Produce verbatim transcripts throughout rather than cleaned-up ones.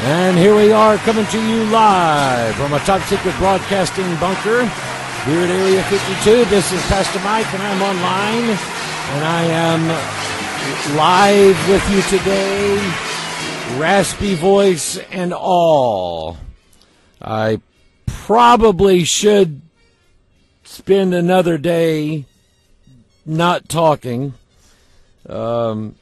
And here we are coming to you live from a top secret broadcasting bunker here at Area fifty-two. This is Pastor Mike, and I'm online, and I am live with you today, raspy voice and all. I probably should spend another day not talking. Um,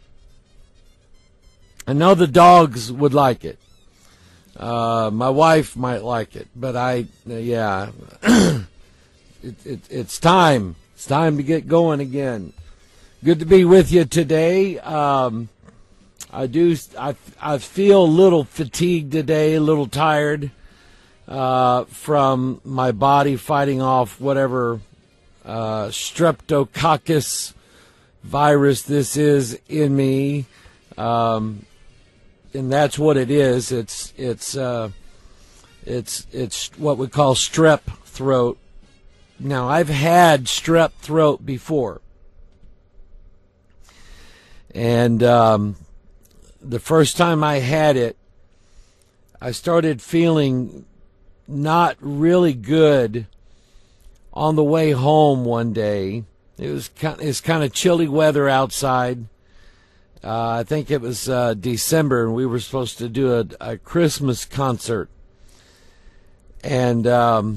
I know the dogs would like it. Uh, my wife might like it, but I, uh, yeah, it, it, it's time. It's time to get going again. Good to be with you today. Um, I do, I, I feel a little fatigued today, a little tired, uh, from my body fighting off whatever, uh, streptococcus virus this is in me. Um, And that's what it is. It's it's uh, it's it's what we call strep throat. Now, I've had strep throat before, and um, the first time I had it, I started feeling not really good on the way home one day. It was kind it's kind of chilly weather outside. Uh, I think it was uh, December, and we were supposed to do a, a Christmas concert. And um,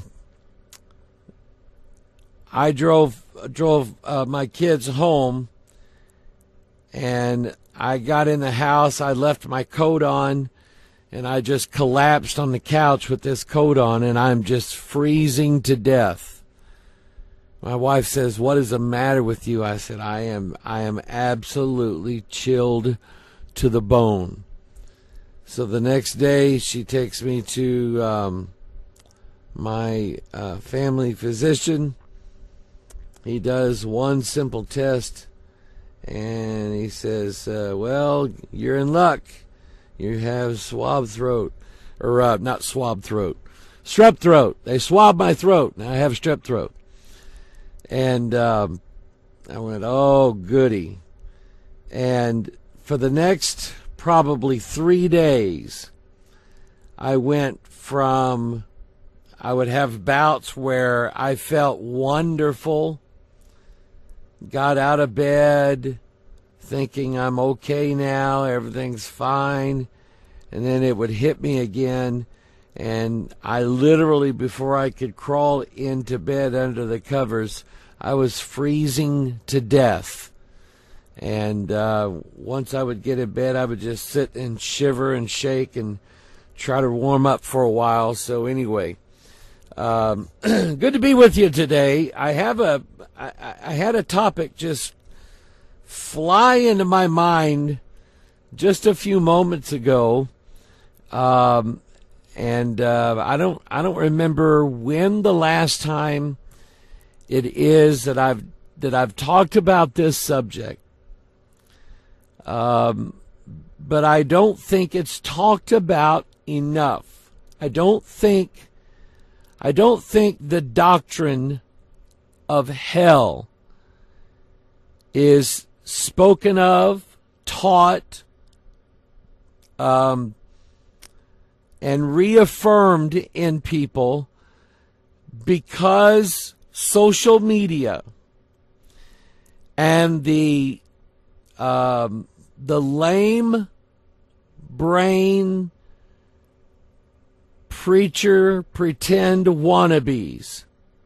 I drove drove uh, my kids home, and I got in the house. I left my coat on, and I just collapsed on the couch with this coat on, and I'm just freezing to death. My wife says, "What is the matter with you?" I said, I am I am absolutely chilled to the bone. So the next day, she takes me to um, my uh, family physician. He does one simple test, and he says, uh, well, you're in luck. You have swab throat, or uh, not swab throat, strep throat. They swabbed my throat, and I have strep throat. And um, I went, oh, goody. And for the next probably three days, I went from, I would have bouts where I felt wonderful, got out of bed thinking I'm okay now, everything's fine, and then it would hit me again. And I literally, before I could crawl into bed under the covers, I was freezing to death. And uh, once I would get in bed, I would just sit and shiver and shake and try to warm up for a while. So anyway, um, good to be with you today. I have a, I, I had a topic just fly into my mind just a few moments ago. Um, And uh, I don't I don't remember when the last time it is that I've that I've talked about this subject. Um, but I don't think it's talked about enough. I don't think I don't think the doctrine of hell is spoken of, taught, um and reaffirmed in people because social media and the um, the lame brain preacher pretend wannabes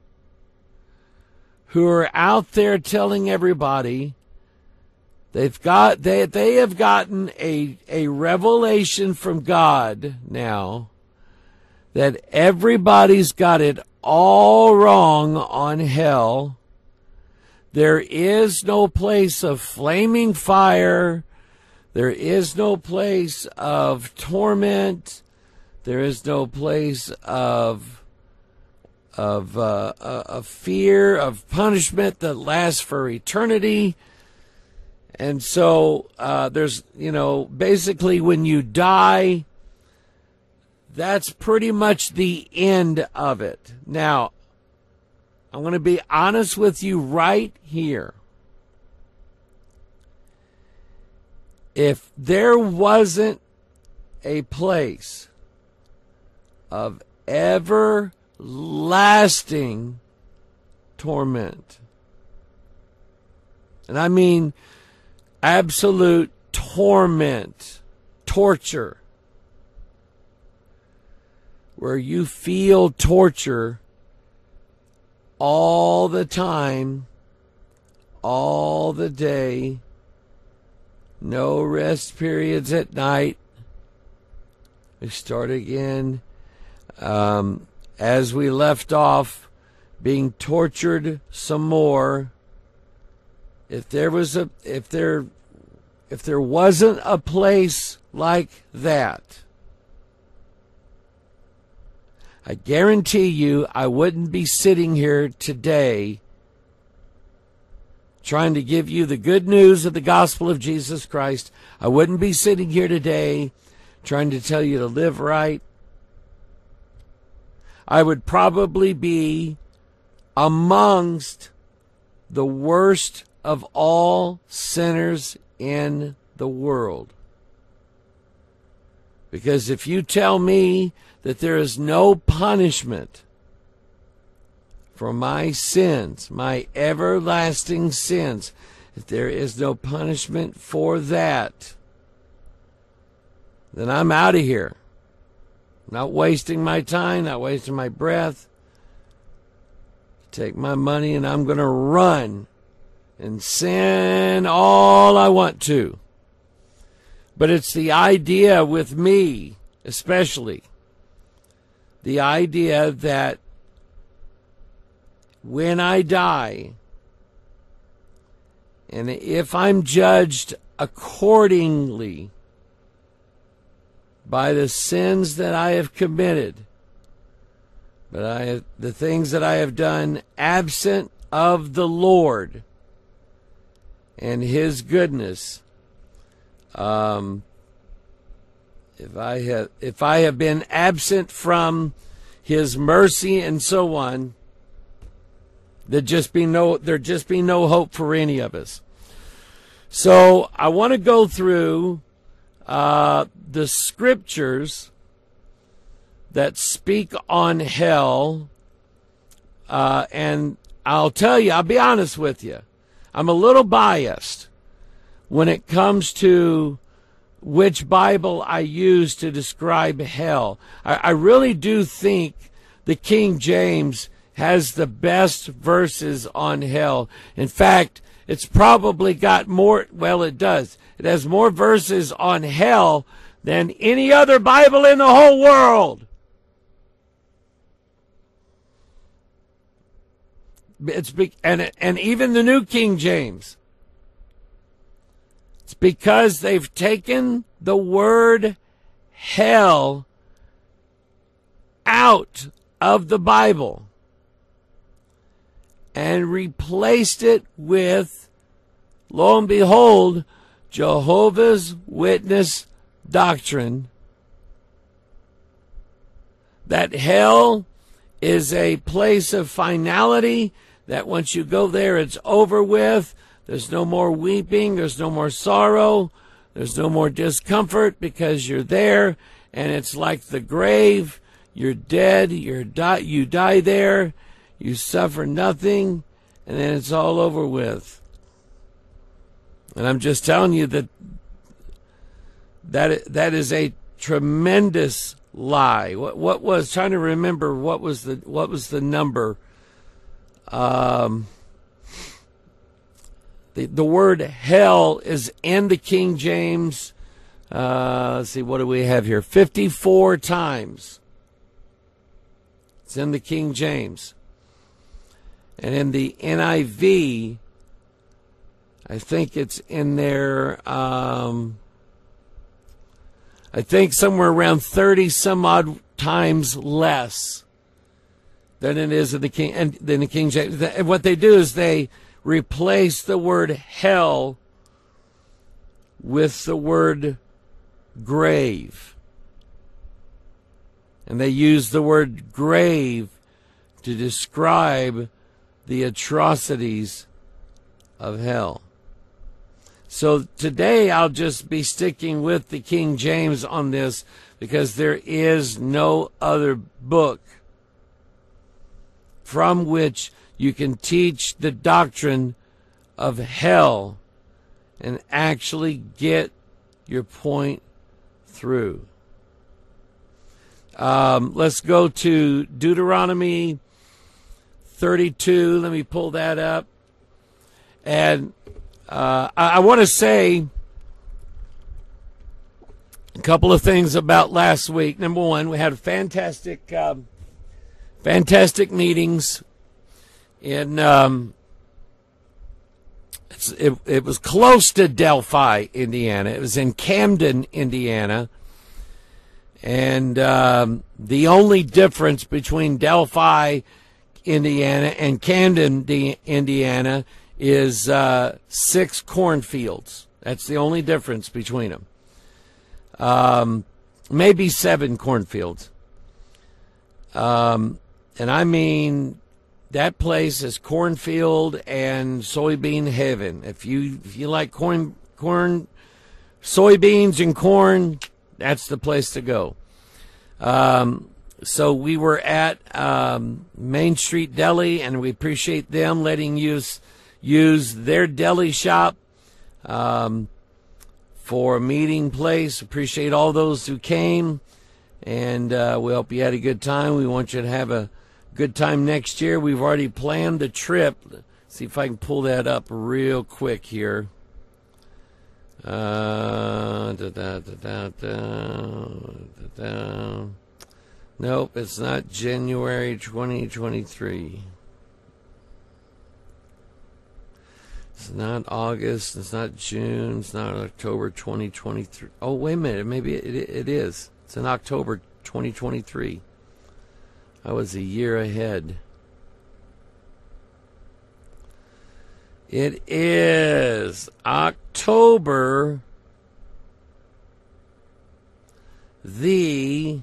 who are out there telling everybody They've got they they have gotten a a revelation from God now that everybody's got it all wrong on hell. There is no place of flaming fire. There is no place of torment. There is no place of of uh, of fear of punishment that lasts for eternity. And so uh, there's, you know, basically when you die, that's pretty much the end of it. Now, I'm going to be honest with you right here. If there wasn't a place of everlasting torment. And I mean absolute torment, torture, where you feel torture all the time, all the day, no rest periods at night. We start again. Um, as we left off, being tortured some more. If there was a, if there, if there wasn't a place like that, I guarantee you I wouldn't be sitting here today trying to give you the good news of the gospel of Jesus Christ. I wouldn't be sitting here today trying to tell you to live right. I would probably be amongst the worst of all sinners in the world. Because if you tell me that there is no punishment for my sins, my everlasting sins, if there is no punishment for that, then I'm out of here. Not wasting my time, not wasting my breath. Take my money and I'm going to run and sin all I want to. But it's the idea with me, especially, the idea that when I die, and if I'm judged accordingly by the sins that I have committed, but I have, the things that I have done absent of the Lord and His goodness, um, if I have if I have been absent from His mercy and so on, there'd just be no there'd just be no hope for any of us. So I want to go through uh, the scriptures that speak on hell, uh, and I'll tell you, I'll be honest with you, I'm a little biased when it comes to which Bible I use to describe hell. I, I really do think the King James has the best verses on hell. In fact, it's probably got more, well, it does. It has more verses on hell than any other Bible in the whole world. It's be, and and even the New King James. It's because they've taken the word hell out of the Bible and replaced it with, lo and behold, Jehovah's Witness doctrine that hell is a place of finality, that once you go there, it's over with. There's no more weeping. There's no more sorrow. There's no more discomfort because you're there, and it's like the grave. You're dead. You're die. You die there. You suffer nothing, and then it's all over with. And I'm just telling you that that that is a tremendous lie. What what was trying to remember? What was the what was the number? Um. The, the word hell is in the King James. Uh, let's see, what do we have here? fifty-four times. It's in the King James. And in the N I V, I think it's in there, um, I think somewhere around thirty some odd times less than it is in the King, and than the King James. And what they do is they replace the word hell with the word grave. And they use the word grave to describe the atrocities of hell. So today I'll just be sticking with the King James on this, because there is no other book from which you can teach the doctrine of hell and actually get your point through. Um, let's go to Deuteronomy thirty-two. Let me pull that up. And uh, I, I want to say a couple of things about last week. Number one, we had fantastic, um, fantastic meetings in. Um, it's, it, it was close to Delphi, Indiana. It was in Camden, Indiana. And um, the only difference between Delphi, Indiana, and Camden, Indiana, is uh, six cornfields. That's the only difference between them. Um, maybe seven cornfields. Um, and I mean, that place is cornfield and soybean heaven. If you if you like corn, corn, soybeans and corn, that's the place to go. Um, so we were at um, Main Street Deli, and we appreciate them letting us use their deli shop um, for a meeting place. Appreciate all those who came, and uh, we hope you had a good time. We want you to have a good time next year. We've already planned the trip. Let's see if I can pull that up real quick here. Uh, da, da, da, da, da, da, da. Nope, it's not January twenty twenty-three. It's not August. It's not June. It's not October twenty twenty-three. Oh, wait a minute. Maybe it, it is. It's in October twenty twenty-three. I was a year ahead. It is October the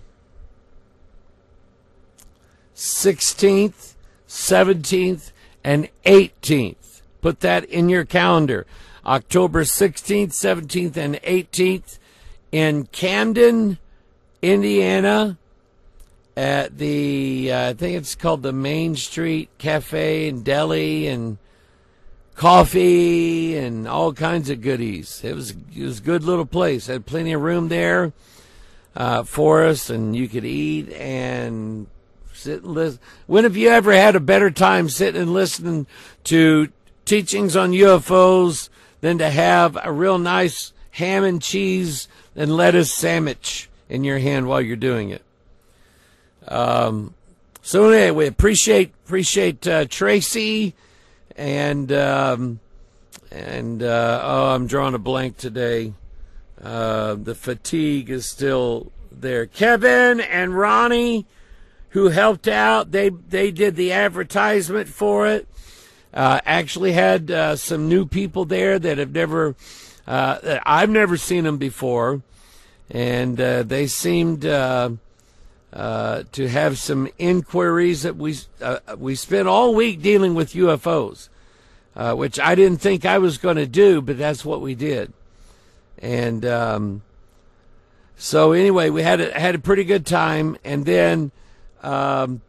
sixteenth, seventeenth, and eighteenth. Put that in your calendar. October sixteenth, seventeenth, and eighteenth in Camden, Indiana, at the, uh, I think it's called the Main Street Cafe and Deli, and coffee and all kinds of goodies. It was it was a good little place. Had plenty of room there uh, for us, and you could eat and sit and listen. When have you ever had a better time sitting and listening to teachings on U F Os than to have a real nice ham and cheese and lettuce sandwich in your hand while you're doing it? Um. So anyway, we appreciate appreciate uh, Tracy. And, um, and uh, oh, I'm drawing a blank today. Uh, the fatigue is still there. Kevin and Ronnie, who helped out, they, they did the advertisement for it. Uh, actually had uh, some new people there that have never, uh, that I've never seen them before. And uh, they seemed uh, uh, to have some inquiries that we uh, we spent all week dealing with U F Os, uh, which I didn't think I was going to do, but that's what we did. And um, so anyway, we had a, had a pretty good time. And then um,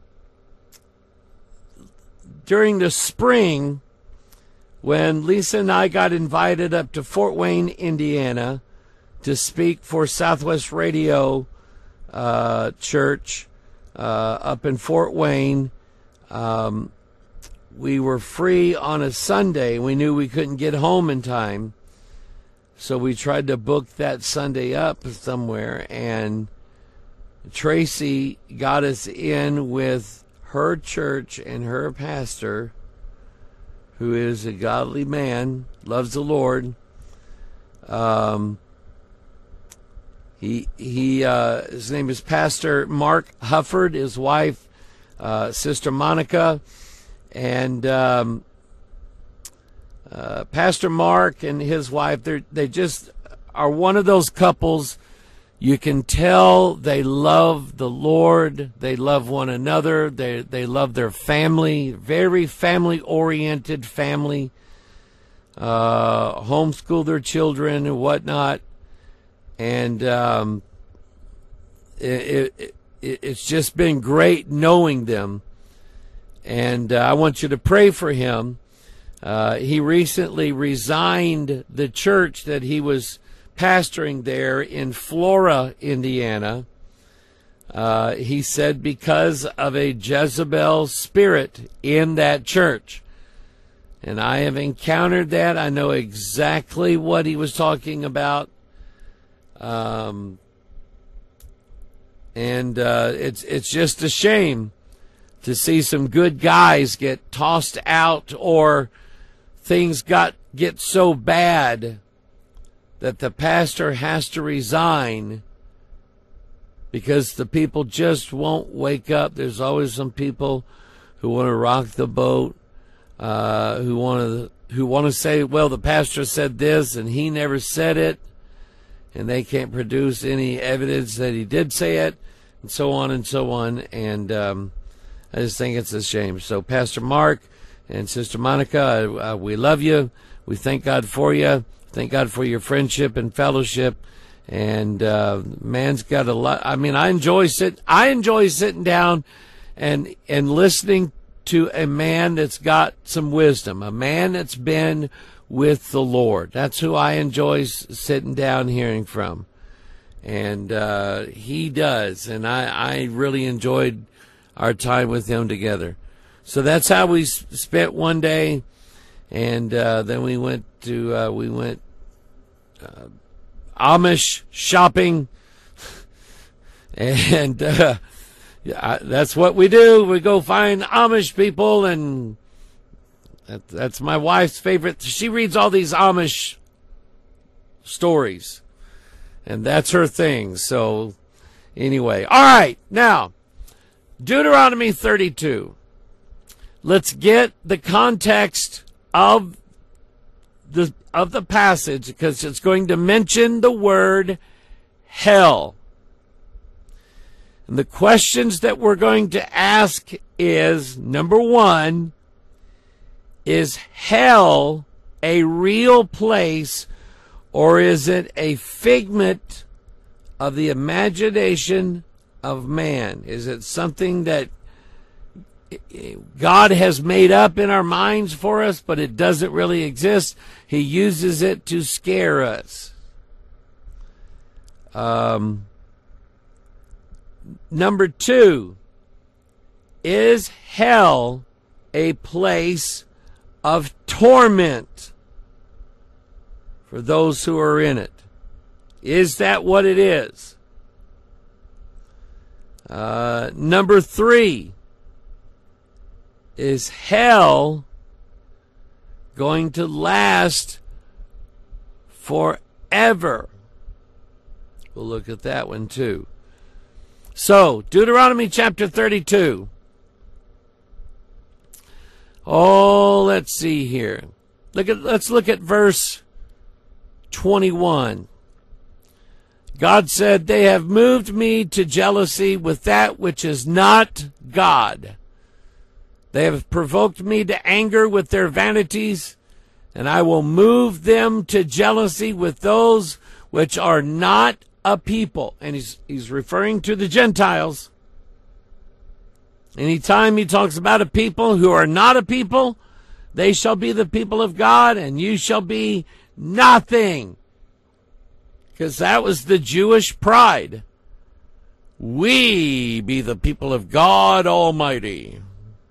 during the spring, when Lisa and I got invited up to Fort Wayne, Indiana, to speak for Southwest Radio uh, Church uh, up in Fort Wayne. Um, we were free on a Sunday. We knew we couldn't get home in time, so we tried to book that Sunday up somewhere, and Tracy got us in with her church and her pastor, who is a godly man, loves the Lord. Um, He he. Uh, his name is Pastor Mark Hufford. His wife, uh, Sister Monica, and um, uh, Pastor Mark and his wife. They they just are one of those couples. You can tell they love the Lord. They love one another. They they love their family. Very family oriented family. uh, homeschool their children and whatnot. And um, it, it, it, it's just been great knowing them. And uh, I want you to pray for him. Uh, he recently resigned the church that he was pastoring there in Flora, Indiana. Uh, he said because of a Jezebel spirit in that church. And I have encountered that. I know exactly what he was talking about. Um, and uh, it's it's just a shame to see some good guys get tossed out, or things got get so bad that the pastor has to resign because the people just won't wake up. There's always some people who want to rock the boat, uh, who want to who want to say, well, the pastor said this and he never said it, and they can't produce any evidence that he did say it, and so on and so on. And um, I just think it's a shame. So Pastor Mark and Sister Monica, uh, we love you. We thank God for you. Thank God for your friendship and fellowship. And uh, man's got a lot. I mean, I enjoy sit. I enjoy sitting down and and listening to a man that's got some wisdom, a man that's been with the Lord. That's who I enjoy sitting down hearing from, and uh, he does. And I, I really enjoyed our time with him together. So that's how we spent one day, and uh, then we went to uh, we went uh, Amish shopping, and uh, yeah, that's what we do. We go find Amish people, and that, that's my wife's favorite. She reads all these Amish stories, and that's her thing. So anyway, all right, now Deuteronomy thirty-two. Let's get the context of the of the passage, because it's going to mention the word hell. And the questions that we're going to ask is, number one, is hell a real place, or is it a figment of the imagination of man? Is it something that God has made up in our minds for us, but it doesn't really exist? He uses it to scare us. Um, number two, is hell a place of torment for those who are in it? Is that what it is? Uh, number three, is hell going to last forever? We'll look at that one too. So, Deuteronomy chapter thirty-two. Oh, let's see here. Look at let's look at verse twenty-one. God said, "They have moved me to jealousy with that which is not God. They have provoked me to anger with their vanities, and I will move them to jealousy with those which are not a people." And he's he's referring to the Gentiles. Anytime he talks about a people who are not a people, they shall be the people of God, and you shall be nothing. Because that was the Jewish pride. We be the people of God Almighty,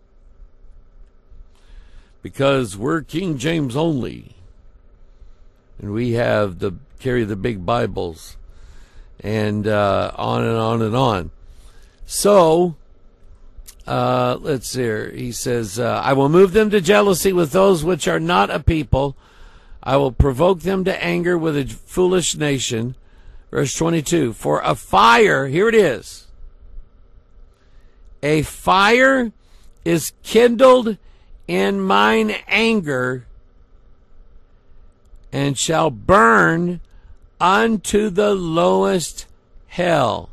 because we're King James only, and we have the carry the big Bibles, and uh, on and on and on. So uh, let's see here. He says, uh, "I will move them to jealousy with those which are not a people. I will provoke them to anger with a foolish nation." Verse twenty-two. "For a fire," here it is, "a fire is kindled in mine anger, and shall burn unto the lowest hell,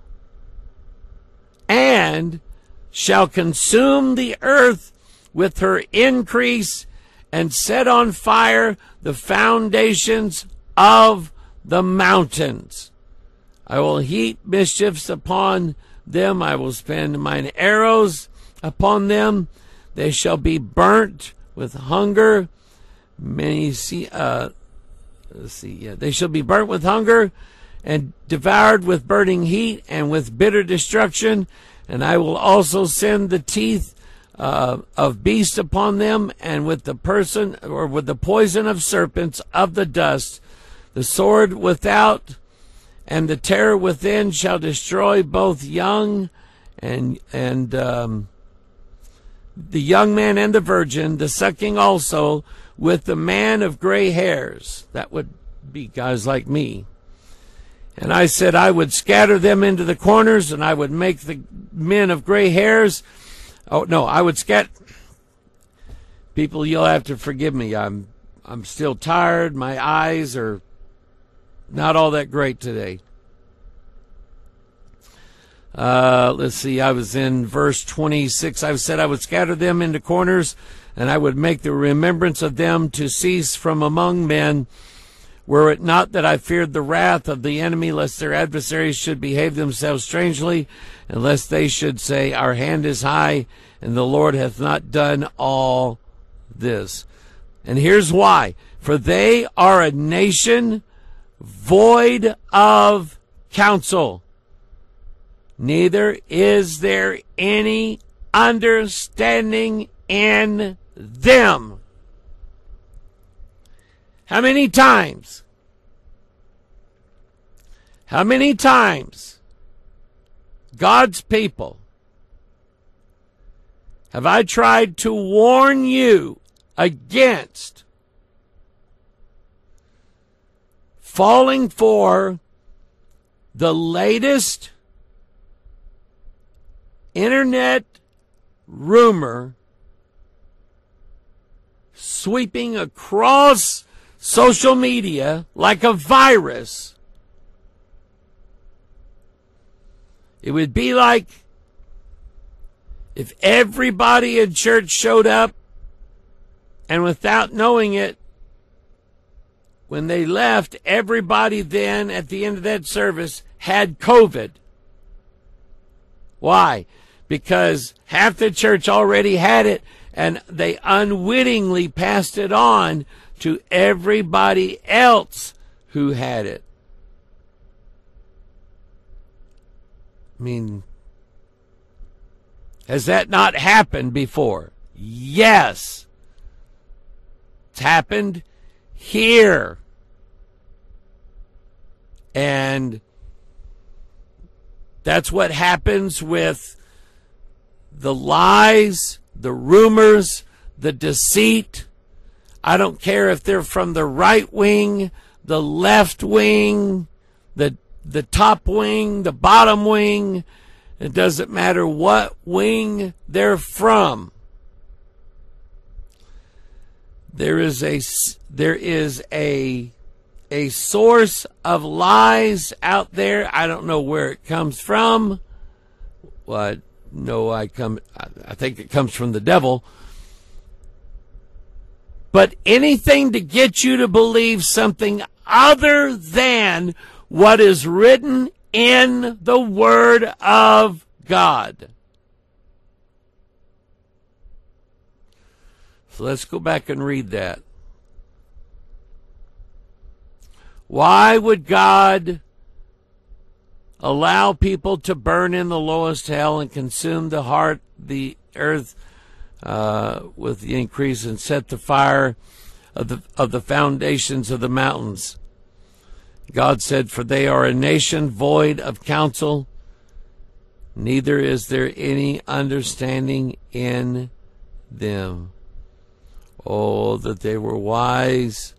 and shall consume the earth with her increase, and set on fire the foundations of the mountains. I will heap mischiefs upon them. I will spend mine arrows upon them. They shall be burnt with hunger. Many see, uh, let's see, yeah, they shall be burnt with hunger and devoured with burning heat and with bitter destruction. And I will also send the teeth uh, of beasts upon them, and with the person or with the poison of serpents of the dust, the sword without and the terror within shall destroy both young and and um, the young man and the virgin, the sucking also, with the man of gray hairs. That would be guys like me. And I said I would scatter them into the corners, and I would make the men of gray hairs. Oh no, I would scat. People, you'll have to forgive me. I'm I'm still tired. My eyes are not all that great today. Uh, let's see, I was in verse twenty-six. I said I would scatter them into corners, and I would make the remembrance of them to cease from among men, were it not that I feared the wrath of the enemy, lest their adversaries should behave themselves strangely, and lest they should say, our hand is high, and the Lord hath not done all this. And here's why. For they are a nation void of counsel, neither is there any understanding in them. How many times? How many times, God's people, have I tried to warn you against falling for the latest internet rumor sweeping across social media like a virus? It would be like if everybody in church showed up, and without knowing it, when they left, everybody then at the end of that service had COVID. Why? Because half the church already had it, and they unwittingly passed it on to everybody else who had it. I mean, has that not happened before? Yes. It's happened here. And that's what happens with the lies, the rumors, the deceit. I don't care if they're from the right wing, the left wing, the the top wing, the bottom wing. It doesn't matter what wing they're from. There is a there is a a source of lies out there. I don't know where it comes from. Well, I know I come. I think it comes from the devil. But anything to get you to believe something other than what is written in the Word of God. So let's go back and read that. Why would God allow people to burn in the lowest hell and consume the heart, the earth, uh, with the increase, and set the fire of the of the foundations of the mountains? God said, for they are a nation void of counsel, neither is there any understanding in them. Oh, that they were wise,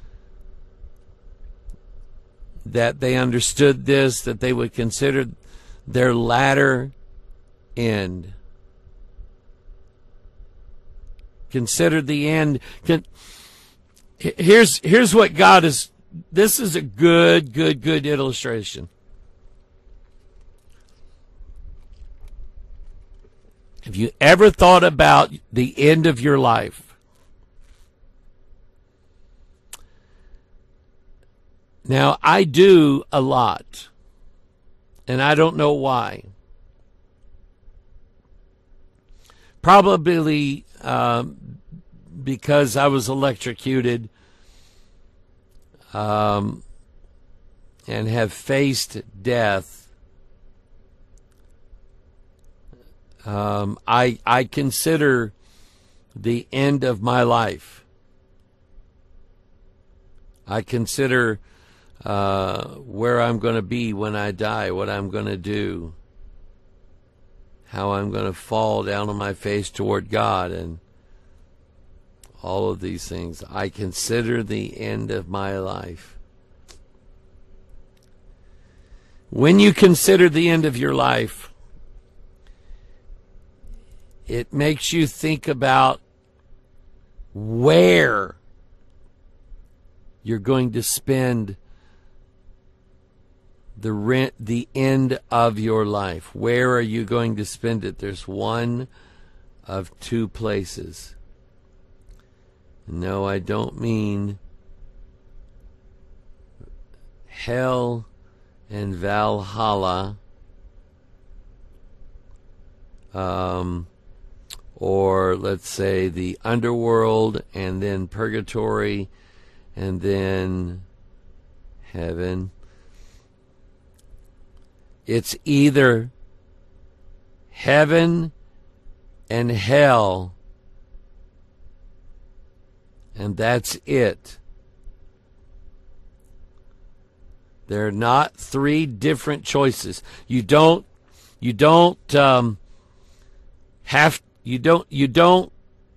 that they understood this, that they would consider their latter end. Consider the end. Here's, here's what God is. This is a good, good, good illustration. Have you ever thought about the end of your life? Now, I do a lot, and I don't know why. Probably um, because I was electrocuted um, and have faced death. Um, I I consider the end of my life. I consider uh, where I'm going to be when I die, what I'm going to do, how I'm going to fall down on my face toward God, and all of these things. I consider the end of my life. When you consider the end of your life, it makes you think about where you're going to spend the rent, the end of your life. Where are you going to spend it? There's one of two places. No, I don't mean hell and Valhalla, um, or let's say the underworld and then purgatory and then heaven. It's either heaven and hell, and that's it. They're not three different choices. You don't, you don't um, have, you don't, you don't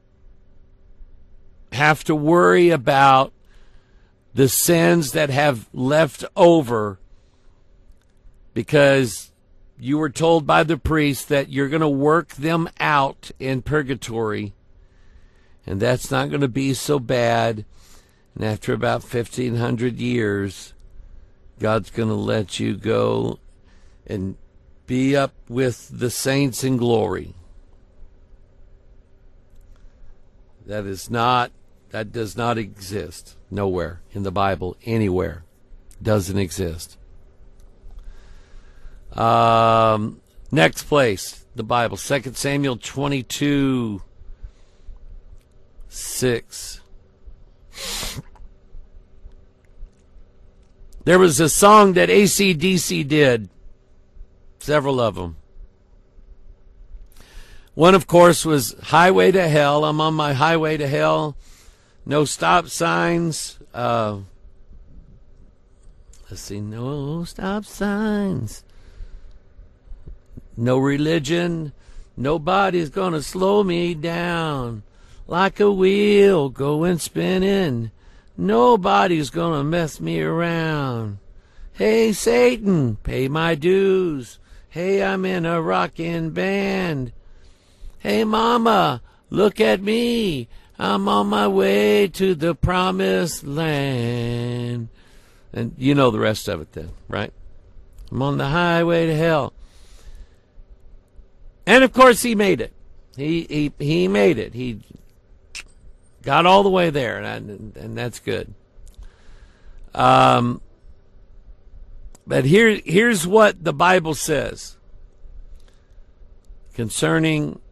have to worry about the sins that have left over, because you were told by the priest that you're going to work them out in purgatory, and that's not going to be so bad. And after about fifteen hundred years, God's going to let you go and be up with the saints in glory. That is not, that does not exist nowhere in the Bible, anywhere. Doesn't exist. Um, next place, the Bible, Second Samuel twenty-two, six. There was a song that A C D C did, several of them. One, of course, was Highway to Hell. I'm on my highway to hell. No stop signs. Uh, let's see, no stop signs. No religion, nobody's gonna slow me down. Like a wheel going spinning, nobody's gonna mess me around. Hey Satan, pay my dues. Hey, I'm in a rockin' band. Hey mama, look at me. I'm on my way to the promised land. And you know the rest of it then, right? I'm on the highway to hell. And of course he made it. He he he made it. He got all the way there, and and that's good. Um, but here here's what the Bible says concerning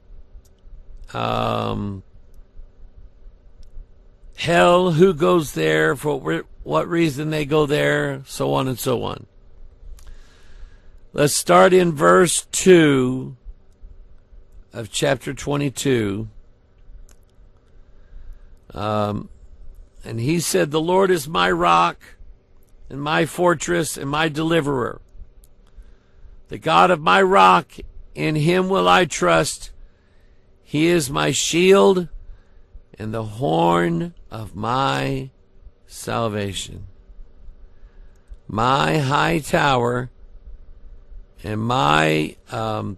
um, hell, who goes there, for what reason they go there, so on and so on. Let's start in verse two of chapter twenty-two. Um, and he said, the Lord is my rock and my fortress and my deliverer. The God of my rock, in him will I trust. He is my shield and the horn of my salvation. My high tower and my um,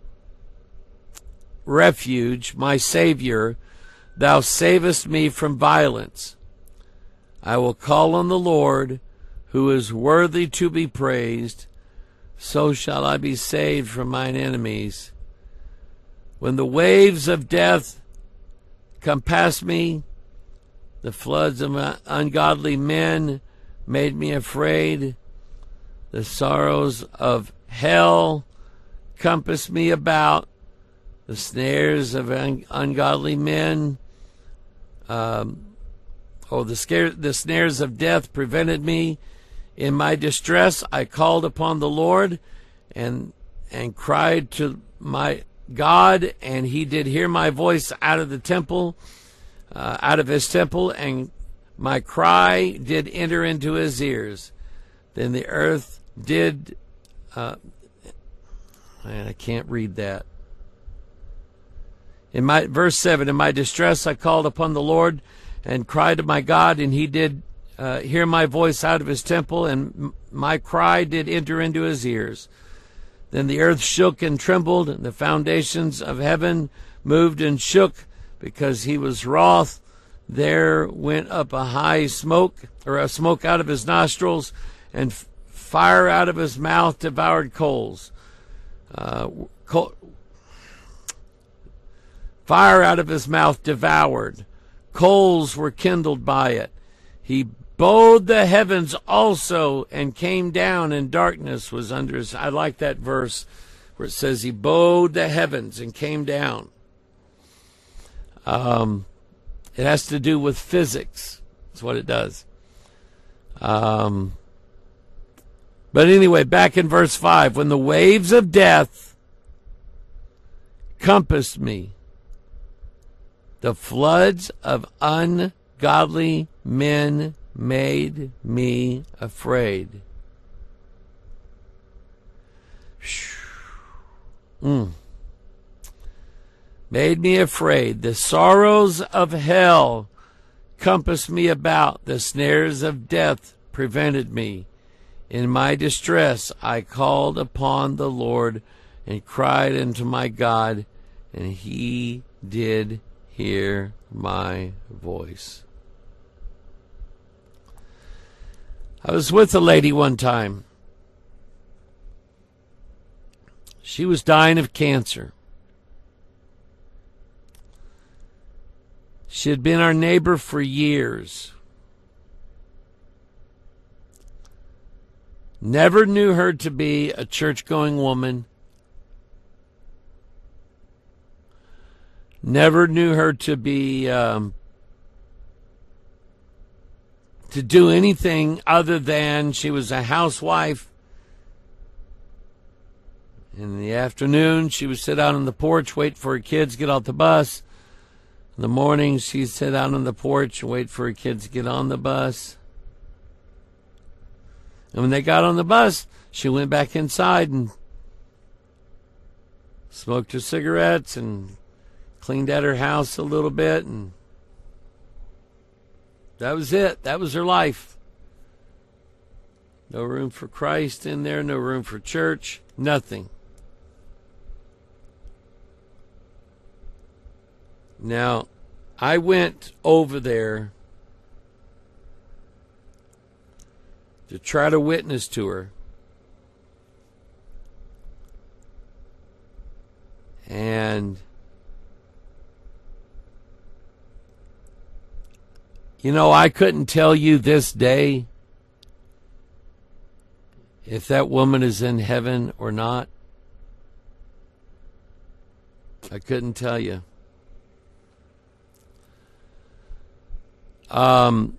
refuge, my Savior, thou savest me from violence. I will call on the Lord, who is worthy to be praised. So shall I be saved from mine enemies. When the waves of death compass me, the floods of ungodly men made me afraid. The sorrows of hell compassed me about. The snares of un- ungodly men, um, oh, the, scare- the snares of death prevented me. In my distress, I called upon the Lord and and cried to my God, and he did hear my voice out of the temple, uh, out of his temple, and my cry did enter into his ears. Then the earth did, uh, man, I can't read that. In my verse seven, in my distress I called upon the Lord and cried to my God, and he did uh, hear my voice out of his temple, and m- my cry did enter into his ears. Then the earth shook and trembled, and the foundations of heaven moved and shook, because he was wroth. There went up a high smoke, or a smoke out of his nostrils, and f- fire out of his mouth devoured coals. Uh, coal, Fire out of his mouth devoured. Coals were kindled by it. He bowed the heavens also and came down, and darkness was under his. I like that verse where it says he bowed the heavens and came down. Um, it has to do with physics. That's what it does. Um, but anyway, back in verse five, when the waves of death compassed me, the floods of ungodly men made me afraid. Mm. Made me afraid. The sorrows of hell compassed me about. The snares of death prevented me. In my distress I called upon the Lord and cried unto my God, and he did hear my voice. I was with a lady one time. She was dying of cancer. She had been our neighbor for years. Never knew her to be a church-going woman. Never knew her to be, um, to do anything other than she was a housewife. In the afternoon, she would sit out on the porch, wait for her kids to get off the bus. In the morning, she'd sit out on the porch and wait for her kids to get on the bus. And when they got on the bus, she went back inside and smoked her cigarettes and cleaned out her house a little bit, and that was it. That was her life. No room for Christ in there, no room for church, nothing. Now, I went over there to try to witness to her. And you know, I couldn't tell you this day if that woman is in heaven or not. I couldn't tell you. Um,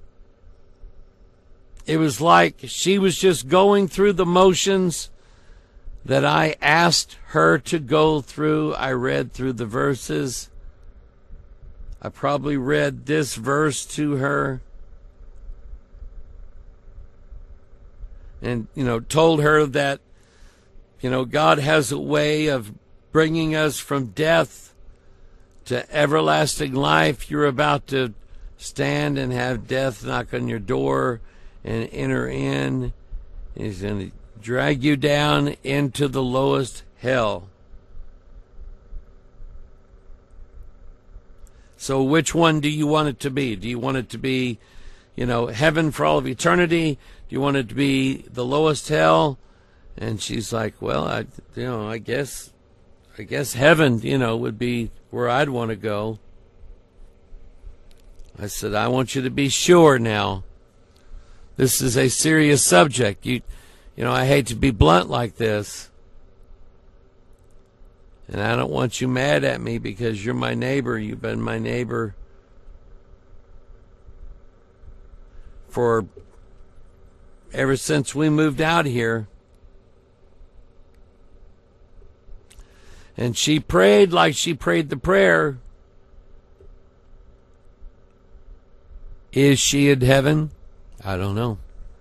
it was like she was just going through the motions that I asked her to go through. I read through the verses. I probably read this verse to her and, you know, told her that, you know, God has a way of bringing us from death to everlasting life. You're about to stand and have death knock on your door and enter in. He's going to drag you down into the lowest hell. So which one do you want it to be? Do you want it to be, you know, heaven for all of eternity? Do you want it to be the lowest hell? And she's like, well, I, you know, I guess, I guess heaven, you know, would be where I'd want to go. I said, I want you to be sure now This is a serious subject. You, you know, I hate to be blunt like this. And I don't want you mad at me because you're my neighbor. You've been my neighbor for ever since we moved out here. And she prayed like she prayed the prayer. Is she in heaven? I don't know.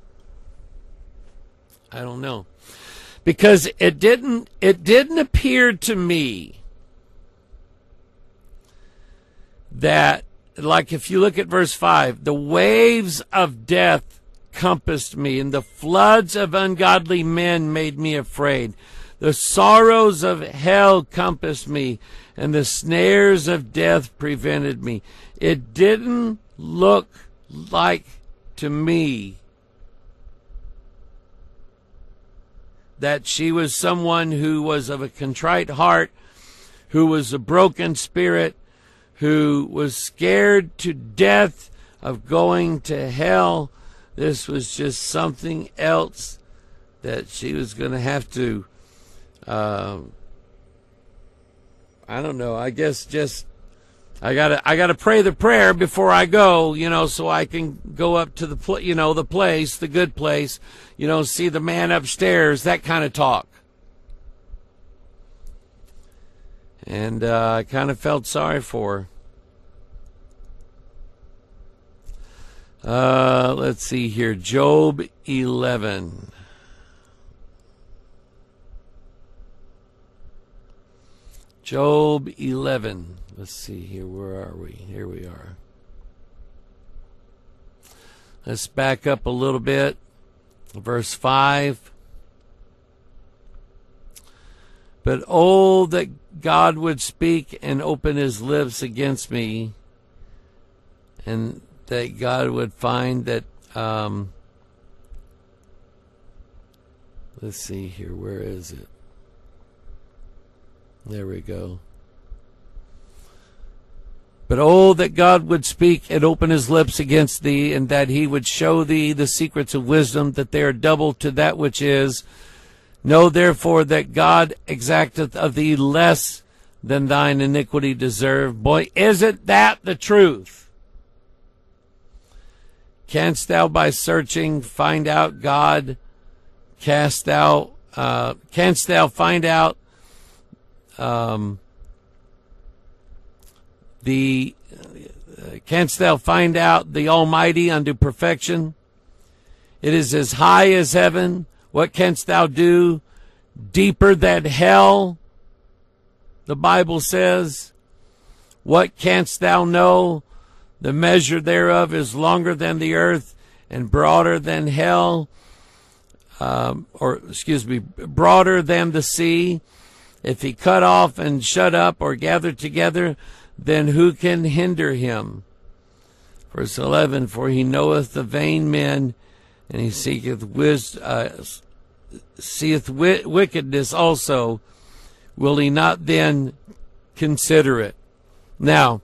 I don't know. Because it didn't it didn't appear to me that, like if you look at verse five, the waves of death compassed me, and the floods of ungodly men made me afraid. The sorrows of hell compassed me, and the snares of death prevented me. It didn't look like to me that she was someone who was of a contrite heart, who was a broken spirit, who was scared to death of going to hell. This was just something else that she was going to have to, uh, I don't know, I guess just, I gotta, I gotta pray the prayer before I go, you know, so I can go up to the, pl- you know, the place, the good place, you know, see the man upstairs, that kind of talk. And uh, I kind of felt sorry for her. Uh, let's see here, Job eleven. Job eleven. Let's see here. Where are we? Here we are. Let's back up a little bit. Verse five. But oh, that God would speak and open his lips against me, and that God would find that, um, let's see here. Where is it? There we go. But oh, that God would speak and open his lips against thee, and that he would show thee the secrets of wisdom, that they are double to that which is. Know therefore that God exacteth of thee less than thine iniquity deserve. Boy, isn't that the truth? Canst thou by searching find out God? Canst thou, uh, canst thou find out um, the uh, canst thou find out the Almighty unto perfection? It is as high as heaven. What canst thou do? Deeper than hell, the Bible says. What canst thou know? The measure thereof is longer than the earth and broader than hell, um, or excuse me, broader than the sea. If he cut off and shut up or gather together, then who can hinder him? Verse eleven, for he knoweth the vain men, and he seeketh wisdom, uh, seeth wi- wickedness also. Will he not then consider it? Now,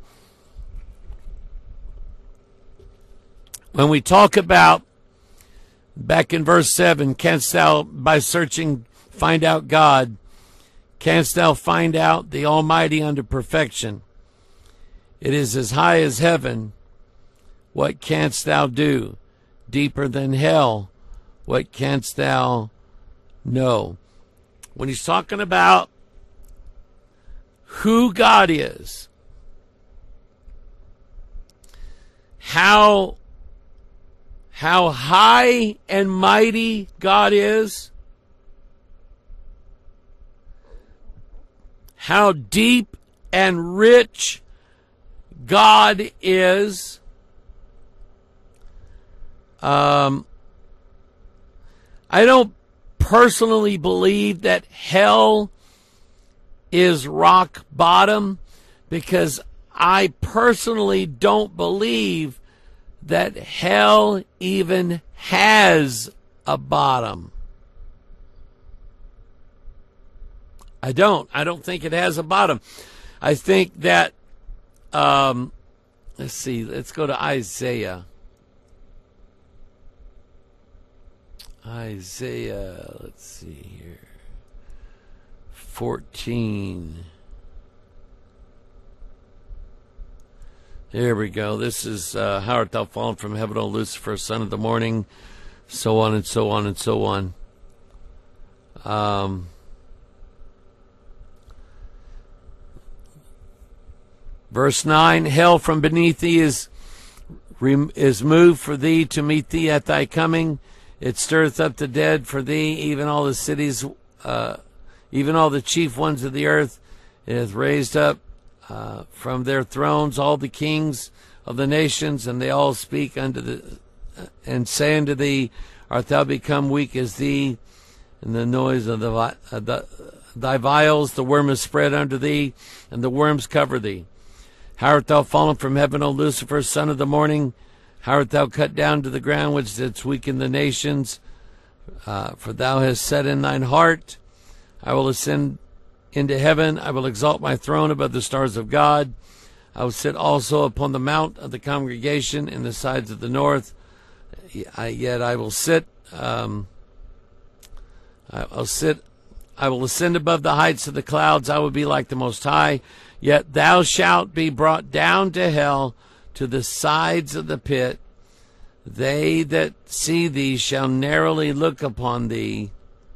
when we talk about, back in verse seven, canst thou by searching find out God? Canst thou find out the Almighty unto perfection? It is as high as heaven. What canst thou do? Deeper than hell. What canst thou know? When he's talking about who God is, how, how high and mighty God is, how deep and rich God is, um, I don't personally believe that hell is rock bottom, because I personally don't believe that hell even has a bottom. I don't. I don't think it has a bottom. I think that, um, let's see, let's go to Isaiah. Isaiah, let's see here, fourteen. There we go. This is uh, how art thou fallen from heaven, O Lucifer, son of the morning, so on and so on and so on. Um, verse nine, hell from beneath thee is, is moved for thee to meet thee at thy coming. It stirreth up the dead for thee, even all the cities, uh, even all the chief ones of the earth. It hath raised up uh, from their thrones all the kings of the nations, and they all speak unto the, uh, and say unto thee, art thou become weak as thee? And the noise of the, uh, the thy vials, the worm is spread unto thee, and the worms cover thee. How art thou fallen from heaven, O Lucifer, son of the morning? How art thou cut down to the ground, which didst weaken the nations? Uh, for thou hast said in thine heart, I will ascend into heaven. I will exalt my throne above the stars of God. I will sit also upon the mount of the congregation in the sides of the north. I, yet I will sit, um, I will sit, I will ascend above the heights of the clouds. I will be like the Most High. Yet thou shalt be brought down to hell, to the sides of the pit. They that see thee shall narrowly look upon thee.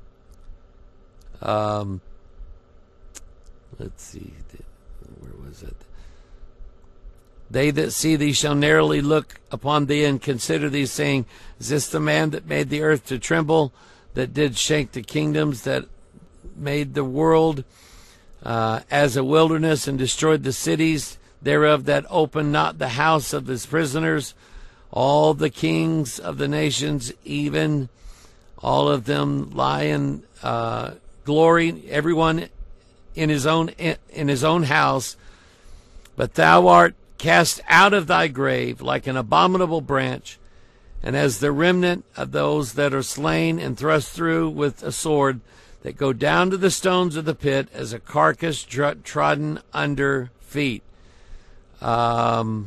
Um, let's see, where was it? They that see thee shall narrowly look upon thee and consider thee, saying, is this the man that made the earth to tremble, that did shake the kingdoms, that made the world uh, as a wilderness, and destroyed the cities thereof, that opened not the house of his prisoners? All the kings of the nations, even all of them, lie in uh, glory, everyone in his own in his own house. But thou art cast out of thy grave like an abominable branch, and as the remnant of those that are slain and thrust through with a sword, that go down to the stones of the pit, as a carcass trodden under feet. Um,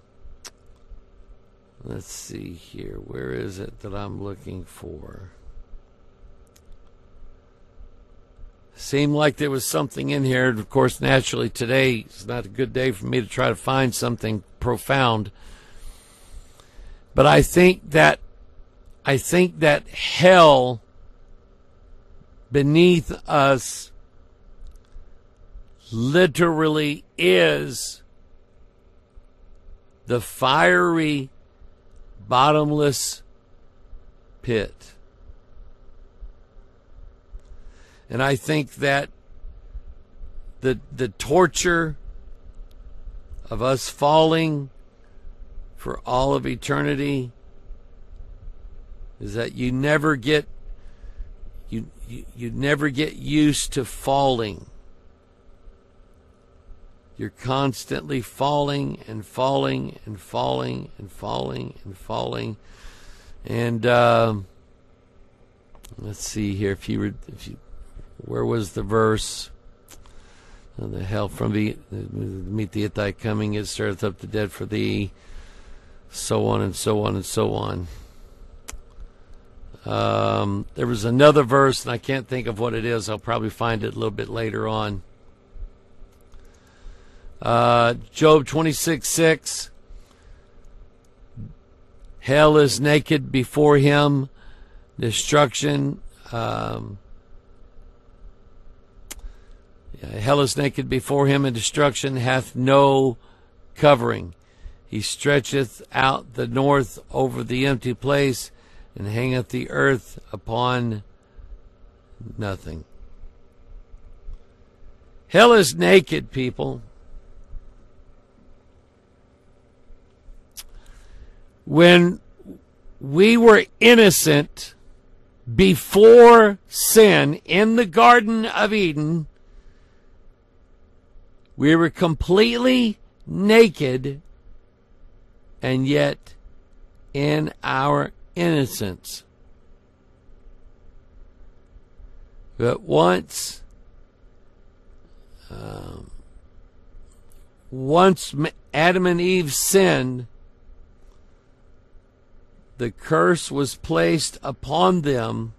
let's see here. Where is it that I'm looking for? Seemed like there was something in here. Of course, naturally, today is not a good day for me to try to find something profound. But I think that I think that hell beneath us literally is the fiery, bottomless pit. And I think that the the torture of us falling for all of eternity is that you never get you you, you never get used to falling. You're constantly falling and falling and falling and falling and falling. And um, let's see here. If you were, if you, where was the verse? Oh, the hell from the meet thee at thy coming, it stirreth up the dead for thee. So on and so on and so on. Um, there was another verse, and I can't think of what it is. I'll probably find it a little bit later on. Uh, Job twenty-six six. Hell is naked before him. Destruction. Um, yeah, hell is naked before him, and destruction hath no covering. He stretcheth out the north over the empty place, and hangeth the earth upon nothing. Hell is naked, people. When we were innocent before sin in the Garden of Eden, we were completely naked, and yet in our innocence. But once, um, once Adam and Eve sinned, the curse was placed upon them,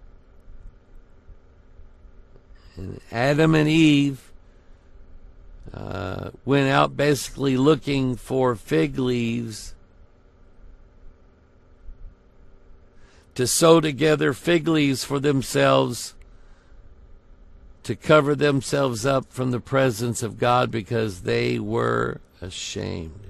and Adam and Eve uh, went out basically looking for fig leaves to sew together fig leaves for themselves to cover themselves up from the presence of God because they were ashamed.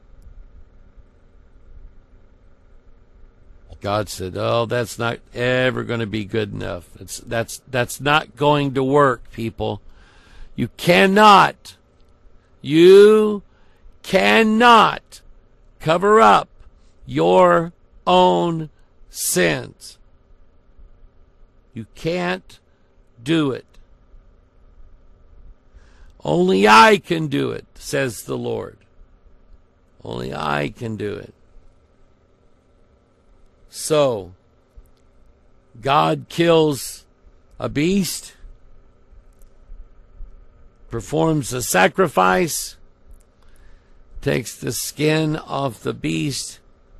God said, oh, that's not ever going to be good enough. It's, that's, that's not going to work, people. You cannot, you cannot cover up your own sins. You can't do it. Only I can do it, says the Lord. Only I can do it. So, God kills a beast, performs a sacrifice, takes the skin off the beast,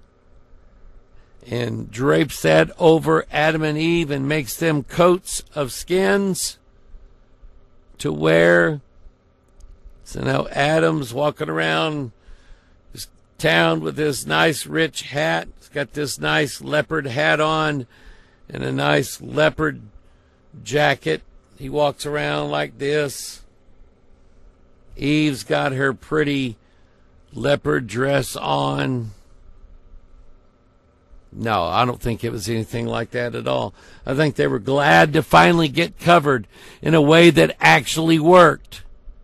and drapes that over Adam and Eve and makes them coats of skins to wear. So now Adam's walking around this town with this nice rich hat. He's got this nice leopard hat on and a nice leopard jacket. He walks around like this. Eve's got her pretty leopard dress on. No, I don't think it was anything like that at all. I think they were glad to finally get covered in a way that actually worked.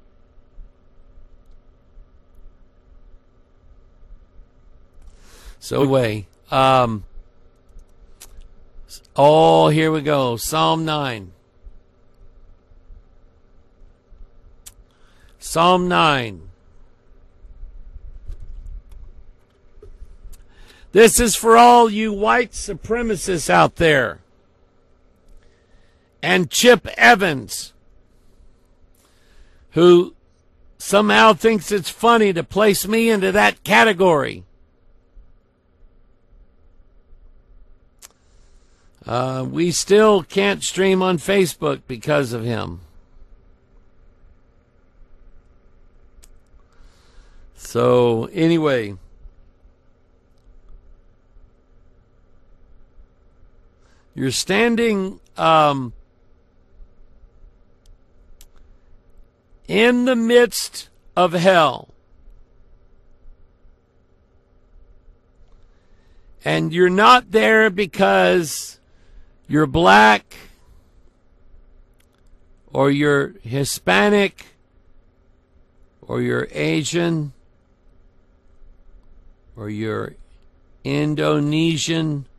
So anyway, um, oh, here we go. Psalm nine. Psalm nine. This is for all you white supremacists out there. And Chip Evans, who somehow thinks it's funny to place me into that category. Uh, we still can't stream on Facebook because of him. So, anyway. You're standing um, in the midst of hell. And you're not there because you're black or you're Hispanic or you're Asian or you're Indonesian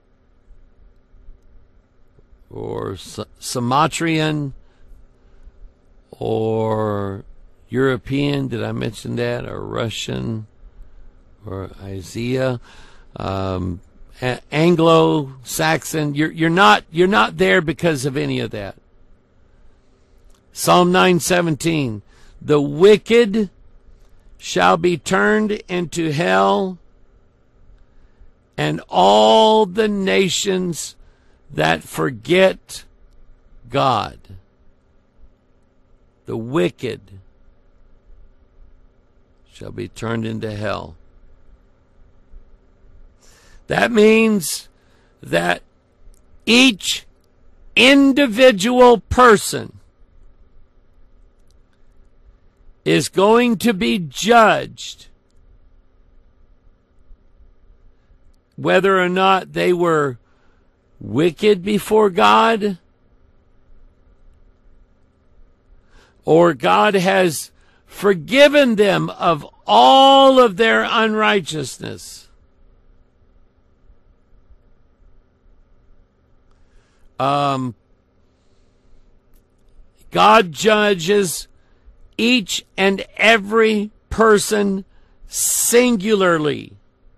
or Sumatran or European, did I mention that, or Russian or Isaiah, um, Anglo-Saxon. You're, you're not, you're not there because of any of that. Psalm nine seventeen, the wicked shall be turned into hell, and all the nations that forget God. The wicked shall be turned into hell. That means that each individual person is going to be judged whether or not they were wicked before God or God has forgiven them of all of their unrighteousness. Um, God judges each and every person singularly,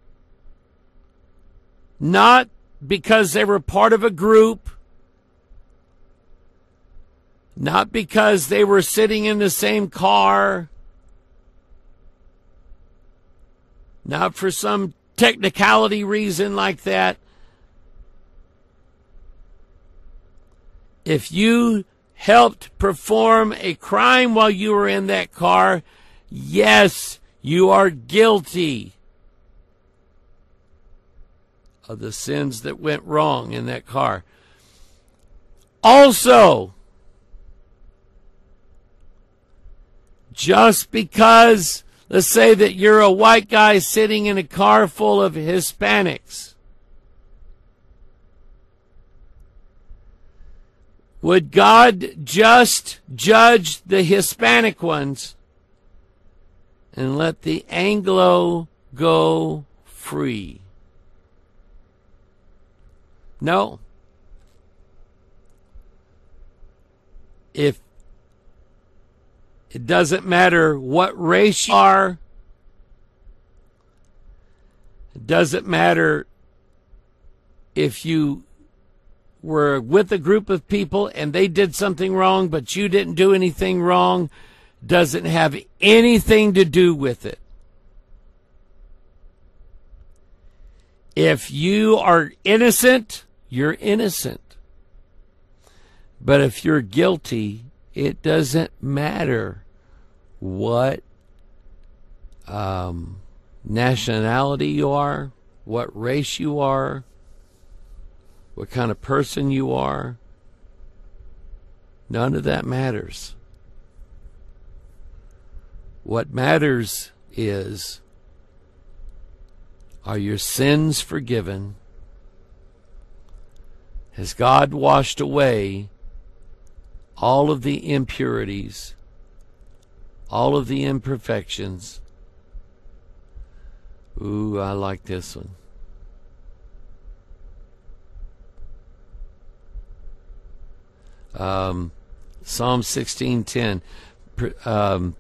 not because they were part of a group, not because they were sitting in the same car, not for some technicality reason like that. If you helped perform a crime while you were in that car, yes, you are guilty of the sins that went wrong in that car. Also, just because, let's say that you're a white guy sitting in a car full of Hispanics, would God just judge the Hispanic ones and let the Anglo go free? No. If it doesn't matter what race you are, it doesn't matter if you were with a group of people and they did something wrong, but you didn't do anything wrong, doesn't have anything to do with it. If you are innocent, you're innocent. But if you're guilty, it doesn't matter what um, nationality you are, what race you are, what kind of person you are. None of that matters. What matters is, are your sins forgiven? Has God washed away all of the impurities, all of the imperfections? Ooh, I like this one. Um, Psalm sixteen ten. Um,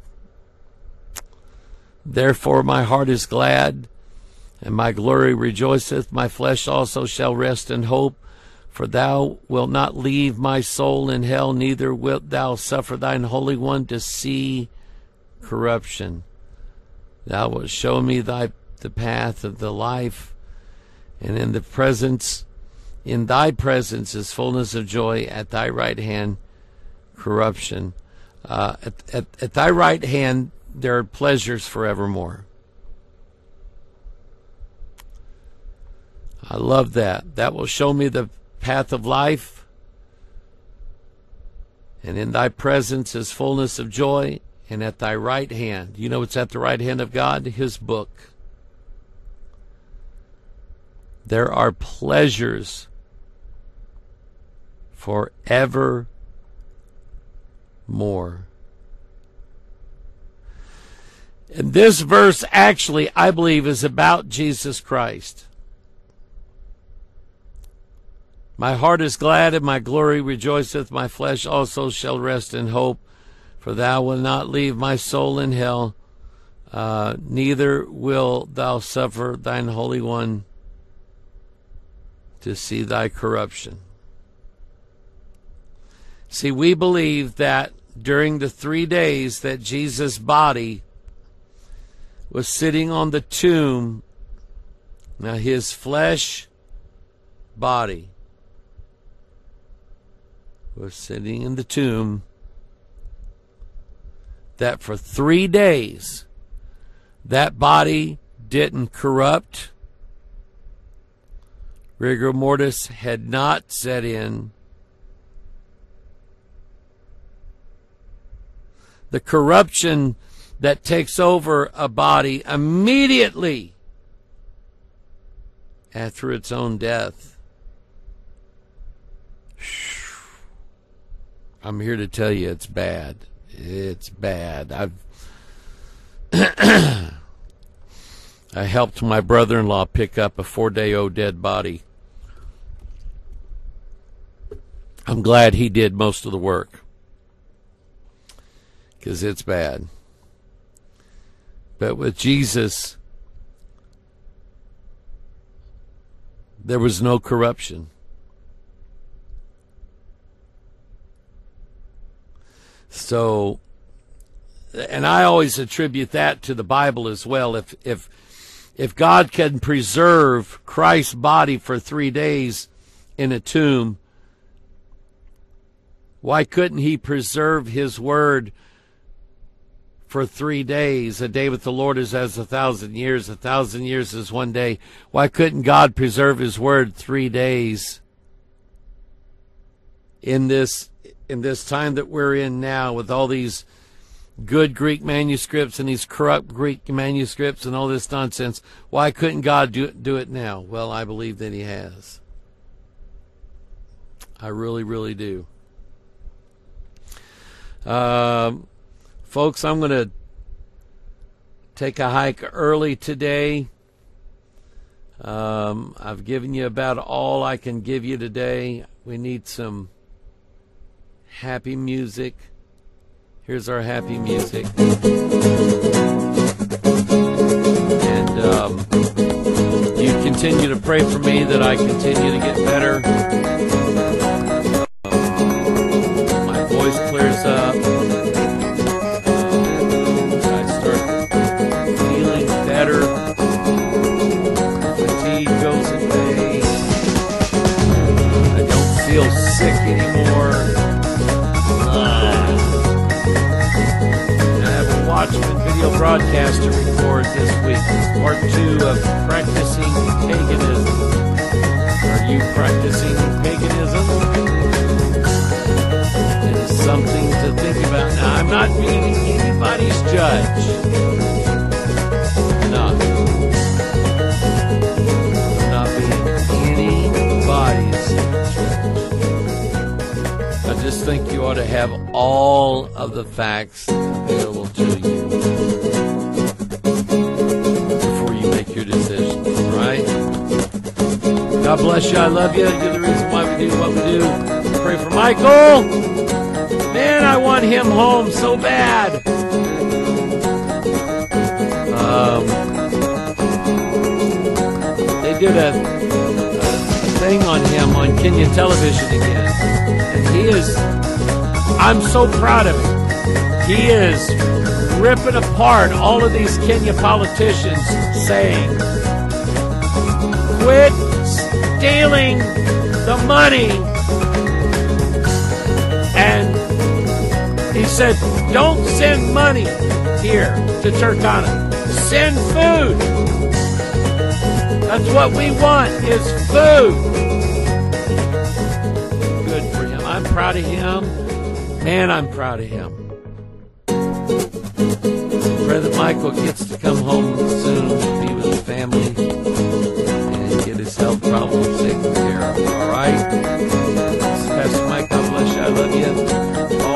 Therefore my heart is glad, and my glory rejoiceth. My flesh also shall rest in hope. For thou wilt not leave my soul in hell, neither wilt thou suffer thine Holy One to see corruption. Thou wilt show me thy the path of the life, and in the presence, in thy presence is fullness of joy. At thy right hand, corruption. Uh, at, at, at thy right hand, there are pleasures forevermore. I love that. That will show me the path of life, and in thy presence is fullness of joy, and at thy right hand, you know what's at the right hand of God? His book. There are pleasures forevermore. And this verse actually, I believe, is about Jesus Christ. My heart is glad, and my glory rejoiceth. My flesh also shall rest in hope. For thou wilt not leave my soul in hell, uh, neither will thou suffer thine Holy One to see thy corruption. See, we believe that during the three days that Jesus' body was sitting on the tomb, now his flesh body was sitting in the tomb, that for three days that body didn't corrupt. Rigor mortis had not set in. The corruption that takes over a body immediately after its own death. I'm here to tell you it's bad. It's bad. I've I helped my brother-in-law pick up a four-day-old dead body. I'm glad he did most of the work, because it's bad. But with Jesus, there was no corruption. So, and I always attribute that to the Bible as well. If if if God can preserve Christ's body for three days in a tomb, Why couldn't he preserve his word for three days? A day with the Lord is as a thousand years. A thousand years is one day. Why couldn't God preserve his word three days in this in this time that we're in now, with all these good Greek manuscripts and these corrupt Greek manuscripts and all this nonsense? Why couldn't God do it, do it now? Well, I believe that he has. I really, really do. Um, folks, I'm going to take a hike early today. Um, I've given you about all I can give you today. We need some happy music. Here's our happy music. And um, you continue to pray for me that I continue to get better. Uh, my voice clears up. I start feeling better. Fatigue goes away. I don't feel sick anymore. Watchman video broadcast to record this week. Part two of practicing paganism. Are you practicing paganism? It is something to think about. Now, I'm not being anybody's judge. No. I'm not being anybody's judge. I just think you ought to have all of the facts available to you before you make your decision, right? God bless you. I love you. You're the reason why we do what we do. Pray for Michael. Man, I want him home so bad. Um, they did a, a thing on him on Kenya television again. And he is, I'm so proud of him. He is ripping apart all of these Kenya politicians, saying, quit stealing the money. And he said, don't send money here to Turkana. Send food. That's what we want, is food. Good for him. I'm proud of him. Man, I'm proud of him. Brother Michael gets to come home soon, be with his family, and get his health problems taken care of. All right? This is Pastor Mike. God bless you. I love you.